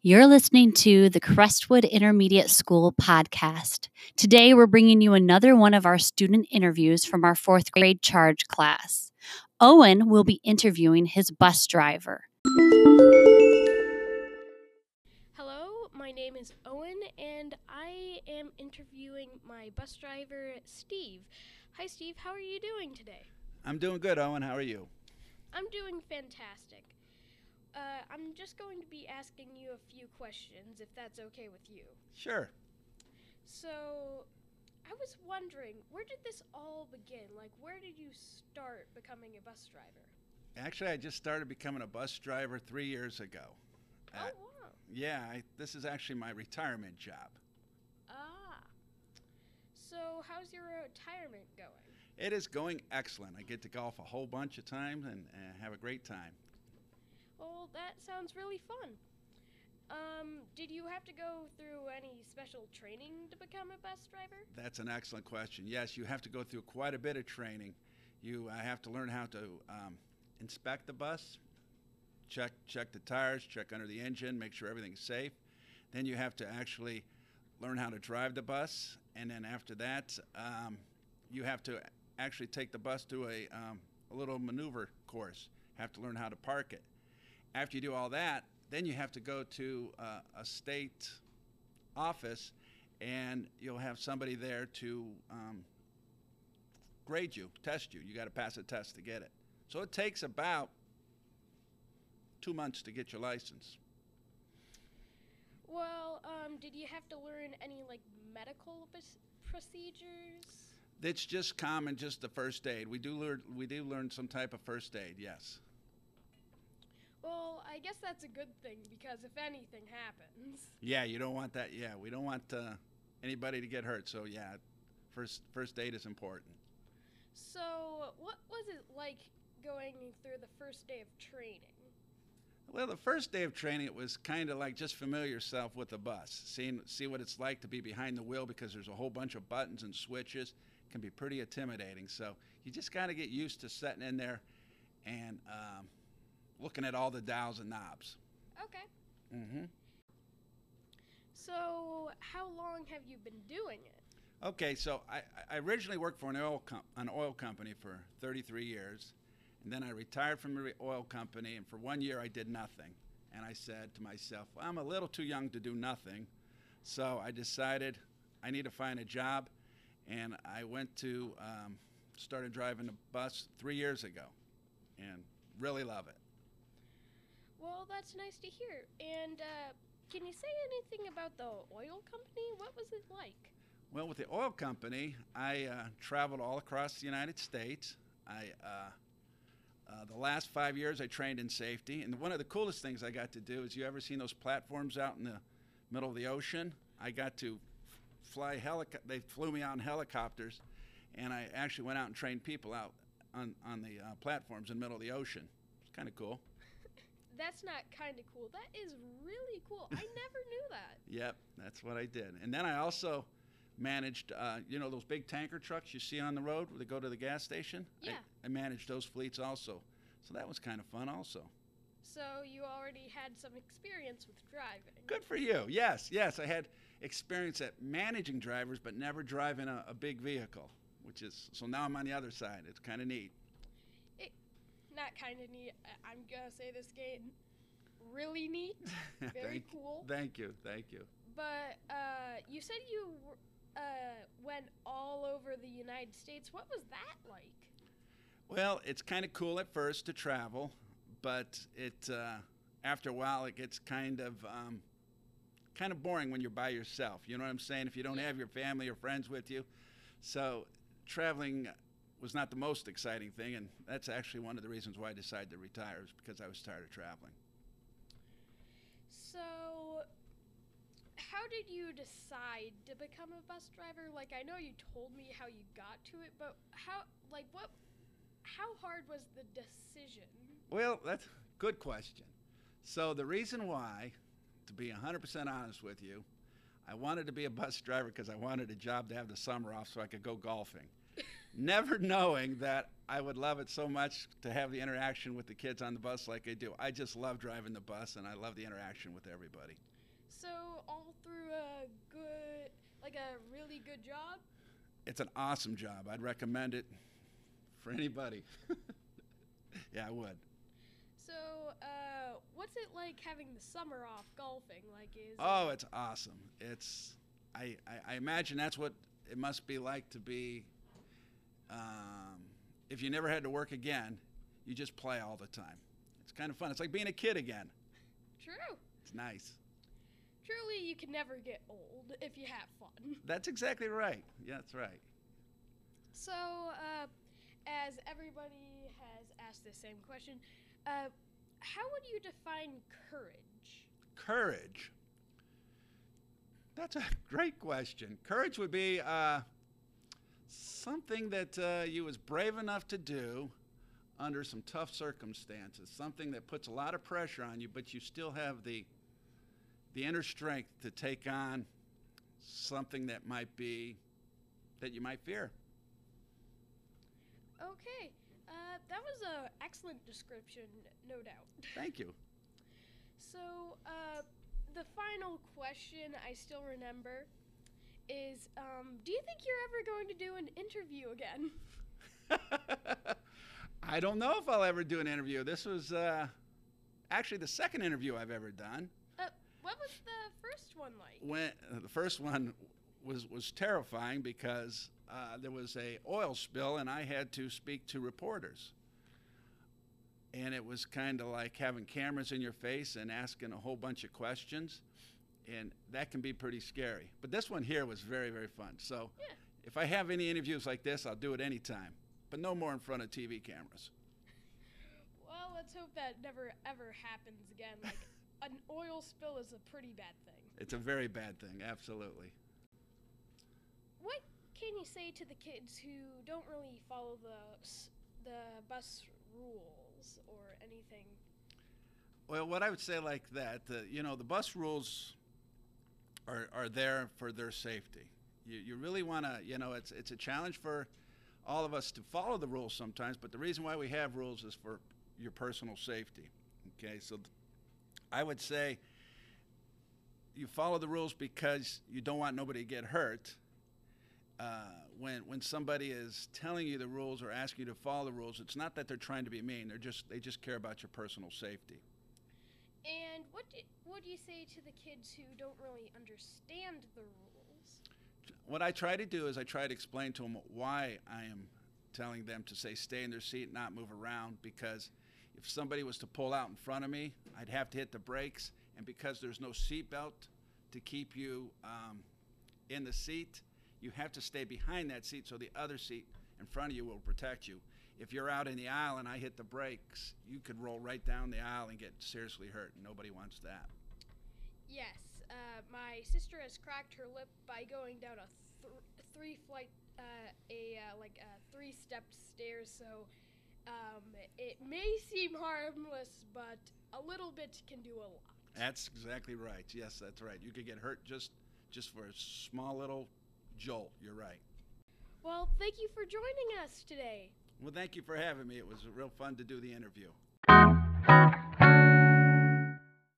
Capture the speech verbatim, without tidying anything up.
You're listening to the Crestwood Intermediate School podcast. Today, we're bringing you another one of our student interviews from our fourth grade charge class. Owen will be interviewing his bus driver. Hello, my name is Owen, and I am interviewing my bus driver, Steve. Hi, Steve. How are you doing today? I'm doing good, Owen. How are you? I'm doing fantastic. Uh, I'm just going to be asking you a few questions, if that's okay with you. Sure. So, I was wondering, where did this all begin? Like, where did you start becoming a bus driver? Actually, I just started becoming a bus driver three years ago. Oh, Uh, wow. yeah, I, this is actually my retirement job. Ah. So, how's your retirement going? It is going excellent. I get to golf a whole bunch of times and uh, have a great time. Well, that sounds really fun. Um, did you have to go through any special training to become a bus driver? That's an excellent question. Yes, you have to go through quite a bit of training. You uh, have to learn how to um, inspect the bus, check check the tires, check under the engine, make sure everything's safe. Then you have to actually learn how to drive the bus, and then after that, um, you have to actually take the bus to a, um, a little maneuver course. Have to learn how to park it. After you do all that, then you have to go to uh, a state office, and you'll have somebody there to um, grade you, test you. You got to pass a test to get it. So it takes about two months to get your license. Well, um, did you have to learn any, like, medical pos- procedures? It's just common, just the first aid. We do learn, we do learn some type of first aid, yes. Well, I guess that's a good thing, because if anything happens... Yeah, you don't want that. Yeah, we don't want uh, anybody to get hurt. So yeah, first first aid is important. So, what was it like going through the first day of training? Well, the first day of training, it was kind of like just familiar yourself with the bus, seeing see what it's like to be behind the wheel, because there's a whole bunch of buttons and switches. It can be pretty intimidating. So you just got to get used to sitting in there and um, looking at all the dials and knobs. Okay. Mm-hmm. So, how long have you been doing it? Okay, so I, I originally worked for an oil com- an oil company for thirty-three years, and then I retired from the re- oil company, and for one year I did nothing. And I said to myself, well, I'm a little too young to do nothing, so I decided I need to find a job, and I went to um, started driving a bus three years ago, and really love it. Well, that's nice to hear. And uh, can you say anything about the oil company? What was it like? Well, with the oil company, I uh, traveled all across the United States. I, uh, uh, the last five years, I trained in safety. And one of the coolest things I got to do is, you ever seen those platforms out in the middle of the ocean? I got to fly helico- They flew me out in helicopters, and I actually went out and trained people out on, on the uh, platforms in the middle of the ocean. It's kind of cool. That's not kind of cool. That is really cool. I never knew that. Yep, that's what I did. And then I also managed, uh, you know, those big tanker trucks you see on the road where they go to the gas station? Yeah. I, I managed those fleets also. So that was kind of fun also. So you already had some experience with driving. Good for you. Yes, yes. I had experience at managing drivers, but never driving a, a big vehicle, which is, so now I'm on the other side. It's kind of neat. It, not kind of neat. I- I'm going to say this game really neat. Very thank, cool. Thank you. Thank you. But uh, you said you uh, went all over the United States. What was that like? Well, it's kind of cool at first to travel, but it uh, after a while it gets kind of um, kind of boring when you're by yourself. You know what I'm saying? If you don't Yeah. have your family or friends with you. So traveling was not the most exciting thing, and that's actually one of the reasons why I decided to retire, is because I was tired of traveling. So, how did you decide to become a bus driver? Like, I know you told me how you got to it, but how, like, what, how hard was the decision? Well, that's a good question. So the reason why, to be one hundred percent honest with you, I wanted to be a bus driver because I wanted a job to have the summer off so I could go golfing. Never knowing that I would love it so much to have the interaction with the kids on the bus like I do. I just love driving the bus, and I love the interaction with everybody. So all through a good, like a really good job? It's an awesome job. I'd recommend it for anybody. Yeah, I would. So, uh, what's it like having the summer off golfing? Like, is Oh, it, it's awesome. It's I, I, I imagine that's what it must be like to be. Um, if you never had to work again, you just play all the time. It's kind of fun. It's like being a kid again. true? It's nice. Truly, you can never get old if you have fun. That's exactly right. Yeah, that's right. So, uh, as everybody has asked the same question, uh, how would you define courage? Courage. That's a great question. Courage would be uh, something that uh, you was brave enough to do under some tough circumstances, something that puts a lot of pressure on you, but you still have the the inner strength to take on something that might be, that you might fear. Okay, uh, that was an excellent description, no doubt. Thank you. So, uh, the final question I still remember is, um, do you think you're ever going to do an interview again? I don't know if I'll ever do an interview. This was uh, actually the second interview I've ever done. Uh, what was the first one like? When uh, the first one was was terrifying because uh, there was a oil spill and I had to speak to reporters, and it was kind of like having cameras in your face and asking a whole bunch of questions, and that can be pretty scary. But this one here was very, very fun. So Yeah. if I have any interviews like this, I'll do it anytime, but no more in front of T V cameras. Well, let's hope that never ever happens again. Like, an oil spill is a pretty bad thing. It's a very bad thing, absolutely. What can you say to the kids who don't really follow the s- the bus rules or anything? Well, what I would say like that, uh, you know, the bus rules are, are there for their safety. You, you really want to, you know, it's it's a challenge for all of us to follow the rules sometimes, but the reason why we have rules is for your personal safety. Okay, so th- I would say you follow the rules because you don't want nobody to get hurt. Uh, when when somebody is telling you the rules or asking you to follow the rules, it's not that they're trying to be mean. They're just they just care about your personal safety. And what do, what do you say to the kids who don't really understand the rules? What I try to do is I try to explain to them why I am telling them to say stay in their seat, not move around, because if somebody was to pull out in front of me, I'd have to hit the brakes, and because there's no seat belt to keep you um, in the seat, you have to stay behind that seat so the other seat in front of you will protect you. If you're out in the aisle and I hit the brakes, you could roll right down the aisle and get seriously hurt, and nobody wants that. Yes, uh, my sister has cracked her lip by going down a th- three flight, uh, a uh, like a three stepped stairs. So um, it may seem harmless, but a little bit can do a lot. That's exactly right. Yes, that's right. You could get hurt just just for a small little jolt. You're right. Well, thank you for joining us today. Well, thank you for having me. It was real fun to do the interview.